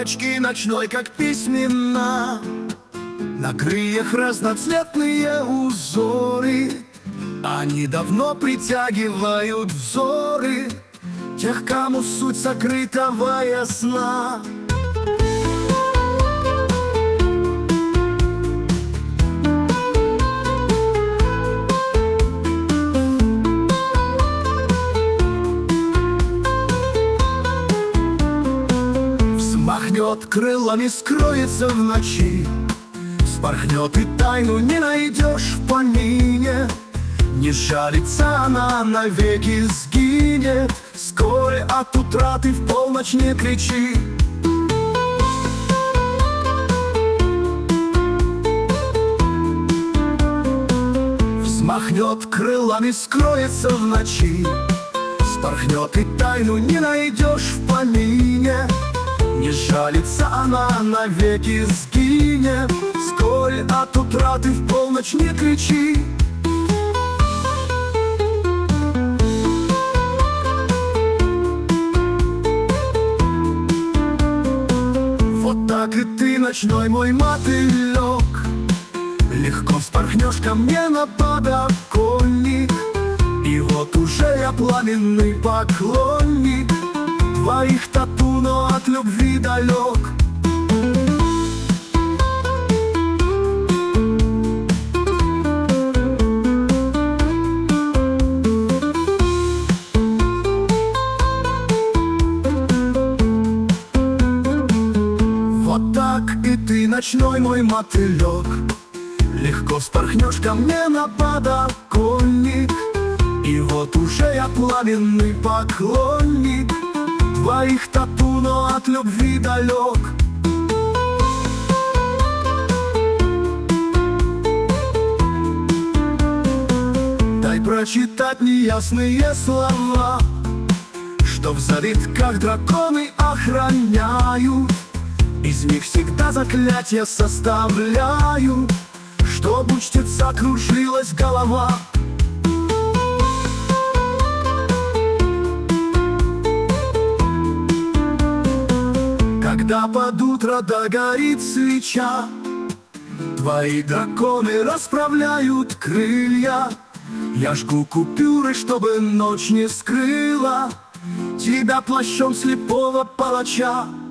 бабочки ночной, как письмена. На крыльях разноцветные узоры, они давно притягивают взоры тех, кому суть сокрытого ясна. Взмахнет крылами, скроется в ночи, спорхнет и тайну не найдешь в помине. Не жалится она, навеки сгинет, сколь от утраты в полночь не кричи. Взмахнет крылами, скроется в ночи, спорхнет и тайну не найдешь в помине. Не жалится она, навеки сгинет, сколь от утраты в полночь не кричи. Вот так и ты, ночной мой мотылек, легко вспорхнешь ко мне на подоконник. И вот уже я пламенный поклонник твоих тату, но от любви далек. Вот так и ты, ночной мой мотылек, легко вспорхнешь ко мне на подоконник. И вот уже я пламенный поклонник твоих тату, но от любви далек. Дай прочитать неясные слова, что в завитках драконы охраняют. Из них всегда заклятия составляют, чтоб у чтеца кружилась голова. Когда под утро догорит свеча, твои драконы расправляют крылья. Я жгу купюры, чтобы ночь не скрыла тебя плащом слепого палача.